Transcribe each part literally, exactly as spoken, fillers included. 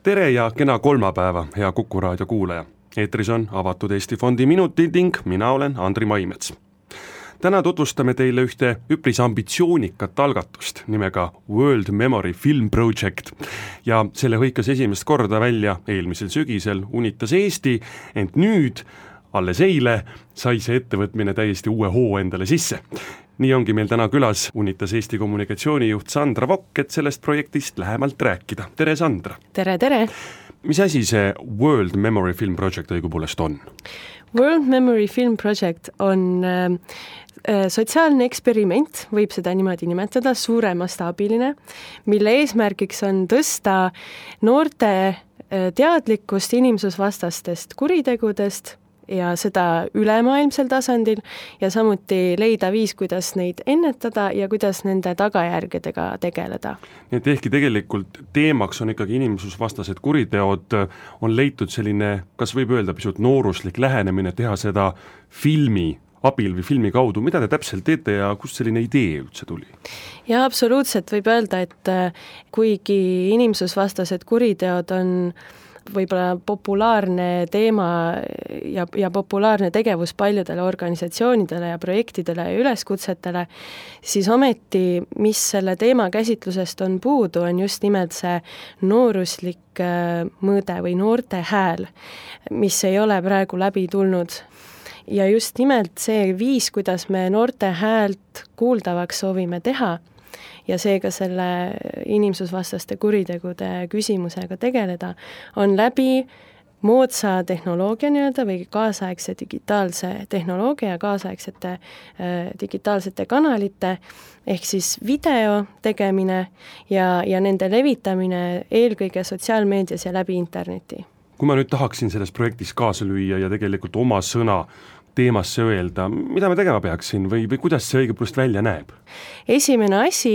tere ja kena kolmapäeva, hea Kuku raadio kuulaja. Eetris on avatud Eesti Fondi minutid ning mina olen Andri Maimets. Täna tutvustame teile ühte üpris ambitsioonikat algatust nimega World Memory Film Project ja selle hõikas esimest korda välja eelmisel sügisel Unitas Eesti, ent nüüd, alles eile, sai see ettevõtmine täiesti uue hoo endale sisse. Nii ongi meil täna külas Unitas Eesti kommunikatsioonijuht Sandra Vokk, et sellest projektist lähemalt rääkida. Tere, Sandra! Tere, tere! Mis asi see World Memory Film Project õigupoolest on? World Memory Film Project on äh, sotsiaalne eksperiment, võib seda niimoodi nimetada, suuremastaabiline, mille eesmärgiks on tõsta noorte äh, teadlikkust inimsusvastastest kuritegudest ja seda ülemaailmsel tasandil ja samuti leida viis, kuidas neid ennetada ja kuidas nende tagajärgedega tegeleda. Nii et ehkki tegelikult teemaks on ikkagi inimsusvastased kuriteod, on leitud selline, kas võib öelda pisut nooruslik lähenemine, teha seda filmi abil või filmi kaudu. Mida te täpselt teete ja kust selline idee üldse tuli? Ja absoluutselt võib öelda, et kuigi inimsusvastased kuriteod on võib-olla populaarne teema ja, ja populaarne tegevus paljudele organisatsioonidele ja projektidele ja üleskutsetele, siis ometi, mis selle teema käsitlusest on puudu, on just nimelt see nooruslik mõõde või noorte hääl, mis ei ole praegu läbi tulnud. Ja just nimelt see viis, kuidas me noorte häält kuuldavaks soovime teha, ja seega selle inimsusvastaste kuritegude küsimusega tegeleda, on läbi moodsa tehnoloogia nii-öelda või kaasaegse digitaalse tehnoloogia ja kaasaegsete äh, digitaalsete kanalite, ehk siis video tegemine ja, ja nende levitamine eelkõige sotsiaalmeedias ja läbi interneti. Kui ma nüüd tahaksin selles projektis kaasa lüüa ja tegelikult oma sõna teemasse öelda, mida me tegema peaksin või, või kuidas see õigupoolest välja näeb? Esimene asi,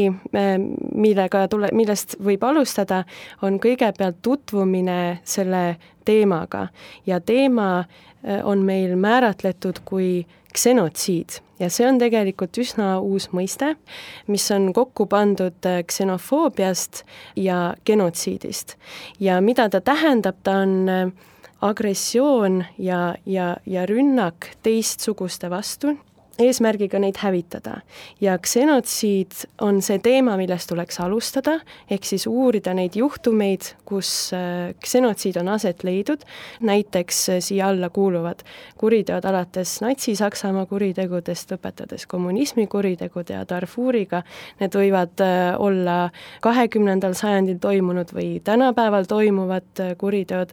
millega tule, millest võib alustada, on kõigepealt tutvumine selle teemaga ja teema on meil määratletud kui ksenotsiid ja see on tegelikult üsna uus mõiste, mis on kokku pandud ksenofoobiast ja genotsiidist. Ja mida ta tähendab, ta on agressioon ja, ja, ja rünnak teistsuguste vastu, eesmärgiga neid hävitada. Ja ksenotsiid on see teema, millest tuleks alustada, ehk siis uurida neid juhtumeid, kus ksenotsiid on aset leidud. Näiteks siia alla kuuluvad kuriteod alates Natsi-Saksamaa kuritegudest, lõpetades kommunismi kuritegude ja Darfuriga. Need võivad olla kahekümnendal sajandil toimunud või tänapäeval toimuvad kuriteod,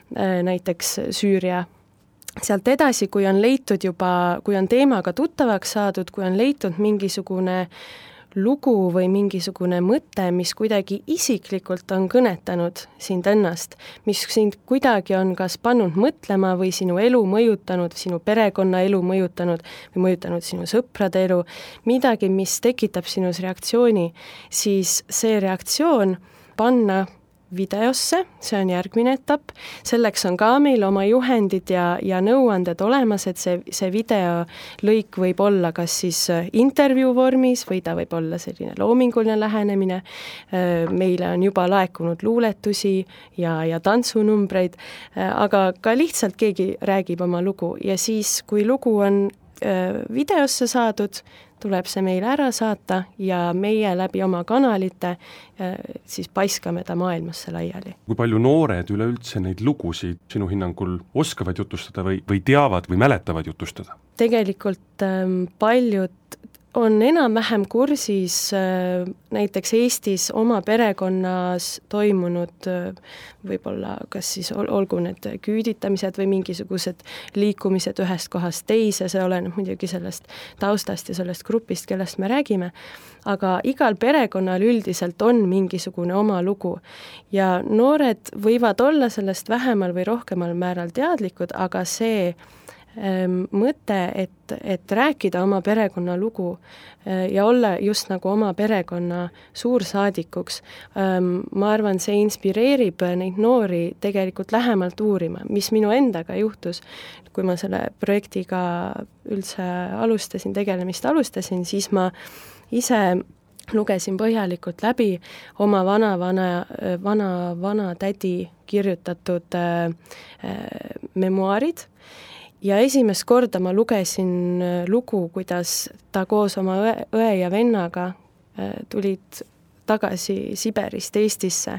näiteks Süüria. Sealt edasi, kui on leitud juba, kui on teemaga tuttavaks saadud, kui on leitud mingisugune lugu või mingisugune mõte, mis kuidagi isiklikult on kõnetanud sind ennast, mis sind kuidagi on kas pannud mõtlema või sinu elu mõjutanud, sinu perekonna elu mõjutanud või mõjutanud sinu sõprade elu, midagi, mis tekitab sinus reaktsiooni, siis see reaktsioon panna videosse, see on järgmine etapp, selleks on ka meil oma juhendid ja, ja nõuanded olemas, et see, see videolõik võib olla kas siis intervjuu vormis või ta võib olla selline loominguline lähenemine, meile on juba laekunud luuletusi ja, ja tantsunumbreid, aga ka lihtsalt keegi räägib oma lugu ja siis, kui lugu on videosse saadud, tuleb see meile ära saata ja meie läbi oma kanalite siis paiskame ta maailmasse laiali. Kui palju noored üleüldse neid lugusid sinu hinnangul oskavad jutustada või, või teavad või mäletavad jutustada? Tegelikult ähm, paljud on enam-vähem kursis äh, näiteks Eestis oma perekonnas toimunud äh, võib-olla kas siis ol- olgu need küüditamised või mingisugused liikumised ühest kohast teise, see oleneb muidugi sellest taustast ja sellest grupist, kellest me räägime, aga igal perekonnal üldiselt on mingisugune oma lugu ja noored võivad olla sellest vähemal või rohkemal määral teadlikud, aga see mõte, et, et rääkida oma perekonna lugu ja olla just nagu oma perekonna suursaadikuks, ma arvan, see inspireerib neid noori tegelikult lähemalt uurima, mis minu endaga juhtus, kui ma selle projektiga üldse alustasin, tegelemist alustasin, siis ma ise lugesin põhjalikult läbi oma vana-vana, vana-vana tädi kirjutatud äh, memuaarid ja esimest korda ma lugesin lugu, kuidas ta koos oma õe, õe ja vennaga äh, tulid tagasi Siberist Eestisse.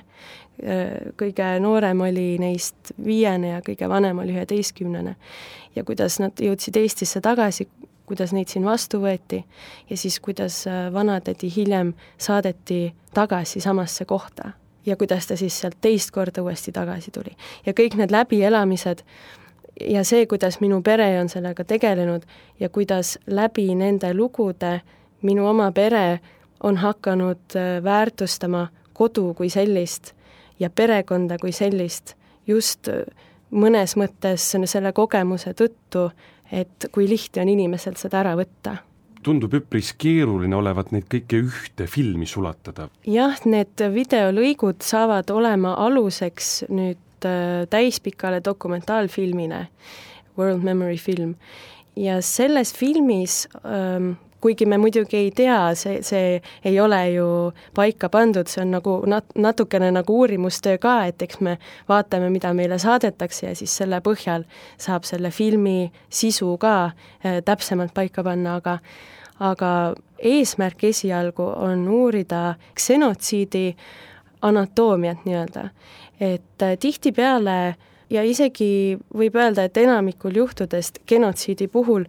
Kõige noorem oli neist viiene ja kõige vanem oli üheteistkümnene. Ja kuidas nad jõudsid Eestisse tagasi, kuidas neid siin vastu võeti ja siis kuidas vanatädi hiljem saadeti tagasi samasse kohta ja kuidas ta siis sealt teist korda uuesti tagasi tuli. Ja kõik need läbielamised ja see, kuidas minu pere on sellega tegelenud ja kuidas läbi nende lugude minu oma pere on hakanud väärtustama kodu kui sellist ja perekonda kui sellist just mõnes mõttes selle kogemuse tõttu, et kui lihtne on inimeselt seda ära võtta. Tundub üpris keeruline olevat neid kõike ühte filmi sulatada. Jah, need videolõigud saavad olema aluseks nüüd täispikale dokumentaalfilmile, World Memory film. Ja selles filmis ähm, kuigi me muidugi ei tea, see, see ei ole ju paika pandud, see on nagu nat-, natukene nagu uurimustöö ka, et eks me vaatame, mida meile saadetakse ja siis selle põhjal saab selle filmi sisu ka äh, täpsemalt paika panna, aga, aga eesmärk esialgu on uurida ksenotsiidi anatoomiat nii-öelda. Et äh, tihtipeale ja isegi võib öelda, et enamikul juhtudest genotsiidi puhul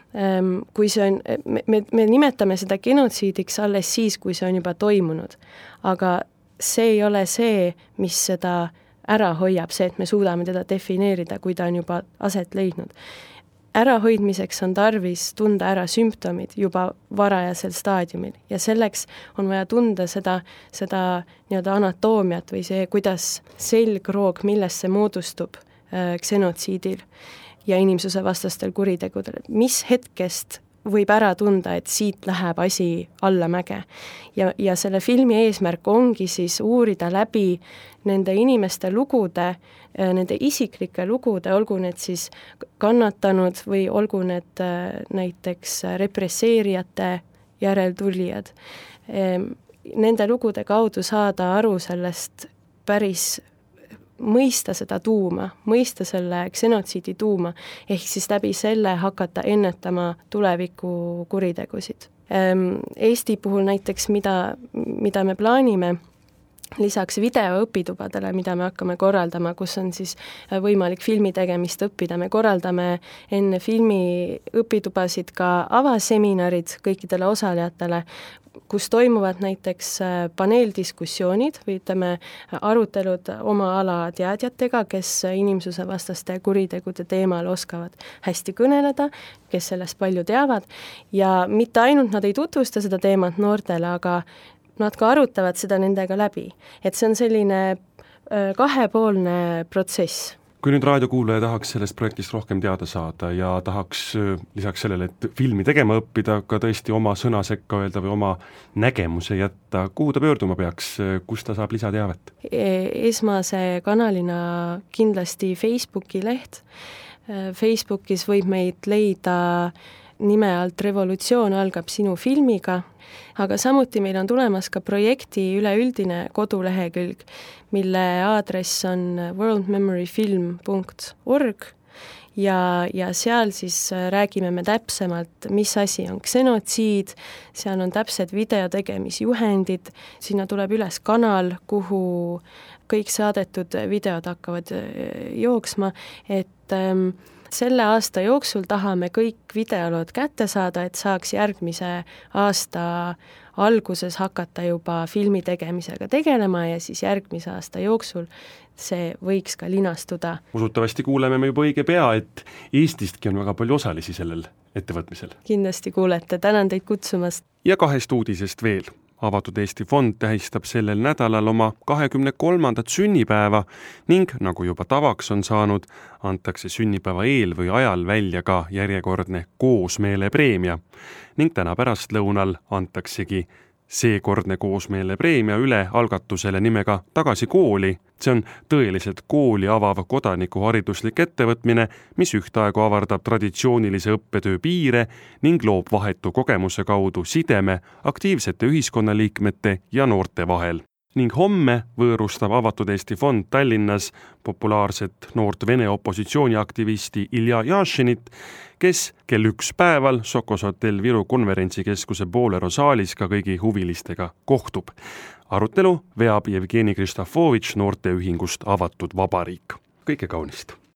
kui see on, me, me, me nimetame seda genotsiidiks alles siis, kui see on juba toimunud. Aga see ei ole see, mis seda ära hoiab, see, et me suudame teda defineerida, kui ta on juba aset leidnud. Ärahoidmiseks on tarvis tunda ära sümptomid juba varajasel staadiumil ja selleks on vaja tunda seda, seda nii-öelda anatoomiat või see, kuidas selgroog, millest see moodustub äh, ksenotsiidil ja inimsuse vastastel kuritegudel, et mis hetkest võib ära tunda, et siit läheb asi allamäge. Ja, ja selle filmi eesmärk ongi siis uurida läbi nende inimeste lugude, nende isiklike lugude, olgu need siis kannatanud või olgu need näiteks represseerijate järeltulijad. Nende lugude kaudu saada aru sellest päris mõista seda tuuma, mõista selle ksenotsiidi tuuma, ehk siis läbi selle hakata ennetama tuleviku kuritegusid. Eesti puhul näiteks, mida, mida me plaanime, lisaks videoõpitubadele, mida me hakkame korraldama, kus on siis võimalik filmi tegemist õppida, me korraldame enne filmi õpitubasid ka avaseminarid kõikidele osalejatele, kus toimuvad näiteks paneeldiskussioonid või ütleme arutelud oma ala teadjatega, kes inimsuse vastaste kuritegude teemal oskavad hästi kõneleda, kes sellest palju teavad ja mitte ainult nad ei tutvusta seda teemat noortele, aga nad ka arutavad seda nendega läbi. Et see on selline kahepoolne protsess. Kui nüüd raadiokuulaja tahaks sellest projektist rohkem teada saada ja tahaks lisaks sellele, et filmi tegema õppida, ka tõesti oma sõna sekka öelda või oma nägemuse jätta, kuhu ta pöörduma peaks, kus ta saab lisateavet? Esmase kanalina kindlasti Facebooki leht. Facebookis võib meid leida nime alt Revolutsioon algab sinu filmiga, aga samuti meil on tulemas ka projekti üleüldine kodulehekülg, mille aadress on world memory film punkt org ja, ja seal siis räägime me täpsemalt, mis asi on ksenotsiid, seal on täpsed videotegemisjuhendid, sinna tuleb üles kanal, kuhu kõik saadetud videod hakkavad jooksma, et ähm, selle aasta jooksul tahame kõik videolood kätte saada, et saaks järgmise aasta alguses hakata juba filmi tegemisega tegelema ja siis järgmise aasta jooksul see võiks ka linastuda. Usutavasti kuuleme me juba õige pea, et Eestistki on väga palju osalisi sellel ettevõtmisel. Kindlasti kuulete, tänan teid kutsumast. Ja kahest uudisest veel. Avatud Eesti Fond tähistab sellel nädalal oma kahekümne kolmandat sünnipäeva ning, nagu juba tavaks on saanud, antakse sünnipäeva eel või ajal välja ka järjekordne koosmeelepreemia ning täna pärastlõunal antaksegi seekordne koosmeele preemia üle algatusele nimega Tagasi kooli. See on tõeliselt kooli avav kodanikuhariduslik ettevõtmine, mis ühtaegu avardab traditsioonilise õppetöö piire ning loob vahetu kogemuse kaudu sideme aktiivsete ühiskonnaliikmete ja noorte vahel. Ning homme võõrustab Avatud Eesti Fond Tallinnas populaarset noort Vene opositsiooniaktivisti Ilja Jašinit, kes kell üks päeval Sokos hotell Viru konverentsikeskuse Bolero saalis ka kõigi huvilistega kohtub. Arutelu veab Jevgeni Kristofovitš noorteühingust Avatud Vabariik. Kõike kaunist!